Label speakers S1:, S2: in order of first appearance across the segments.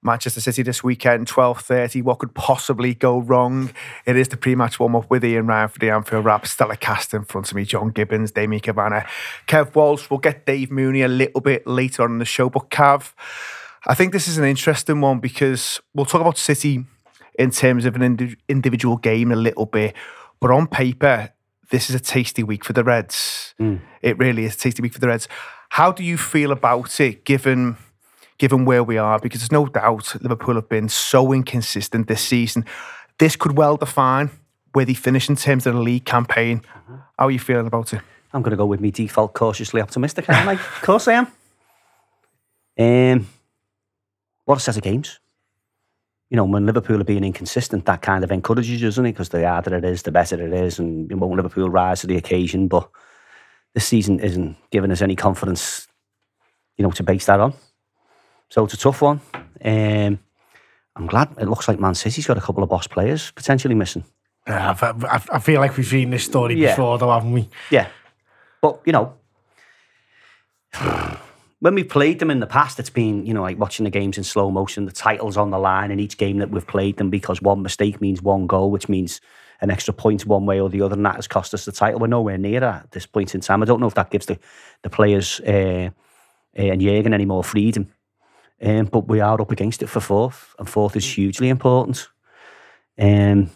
S1: Manchester City this weekend, 12:30. What could possibly go wrong? It is the pre-match warm-up with Ian Ryan for the Anfield Wrap. Stellar cast in front of me. John Gibbons, Damien Cavanagh, Kev Walsh. We'll get Dave Mooney a little bit later on in the show. But Cav, I think this is an interesting one because we'll talk about City in terms of an individual game a little bit. But on paper, this is a tasty week for the Reds. It really is a tasty week for the Reds. How do you feel about it, given where we are? Because there's no doubt Liverpool have been so inconsistent this season. This could well define where they finish in terms of the league campaign. How are you feeling about it?
S2: I'm going to go with me default cautiously optimistic, aren't I? Of course I am. What a set of games. You know, when Liverpool are being inconsistent, that kind of encourages you, doesn't it? Because the harder it is, the better it is, and won't Liverpool rise to the occasion. But this season isn't giving us any confidence, to base that on. So it's a tough one. I'm glad it looks like Man City's got a couple of boss players potentially missing.
S3: I feel like we've seen this story before, though, haven't we?
S2: Yeah. But, when we played them in the past, it's been, like watching the games in slow motion, the title's on the line in each game that we've played them, because one mistake means one goal, which means an extra point one way or the other, and that has cost us the title. We're nowhere near that at this point in time. I don't know if that gives the players and Jurgen any more freedom. But we are up against it for fourth, and fourth is hugely important. I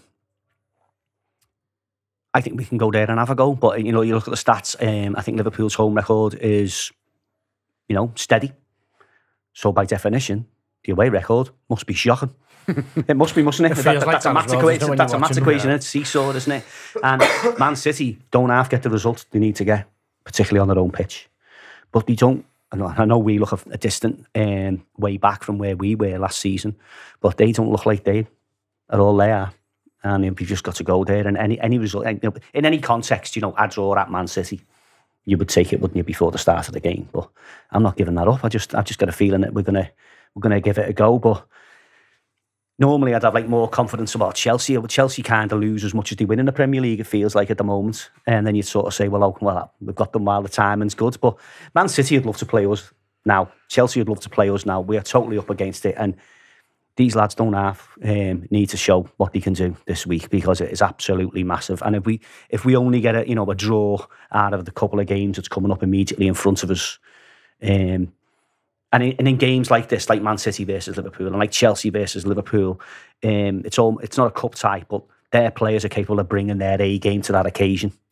S2: think we can go there and have a go. But, you look at the stats, I think Liverpool's home record is, steady. So by definition, the away record must be shocking. It must be, mustn't it? That's a maths equation. That's a maths equation. It's seesaw, isn't it? And Man City don't half get the results they need to get, particularly on their own pitch. But they don't. I know we look a distant way back from where we were last season, but they don't look like they are all there. And you've just got to go there. And any result, in any context, a draw at Man City, you would take it, wouldn't you, before the start of the game? But I'm not giving that up. I've just got a feeling that we're gonna give it a go. But normally I'd have more confidence about Chelsea. But Chelsea kind of lose as much as they win in the Premier League, it feels like at the moment. And then you'd sort of say, well, we've got them while the timing's good. But Man City would love to play us now. Chelsea would love to play us now. We are totally up against it. And these lads don't need to show what they can do this week, because it is absolutely massive. And if we only get a draw out of the couple of games that's coming up immediately in front of us, and in games like this, like Man City versus Liverpool and like Chelsea versus Liverpool, it's not a cup tie, but their players are capable of bringing their A game to that occasion.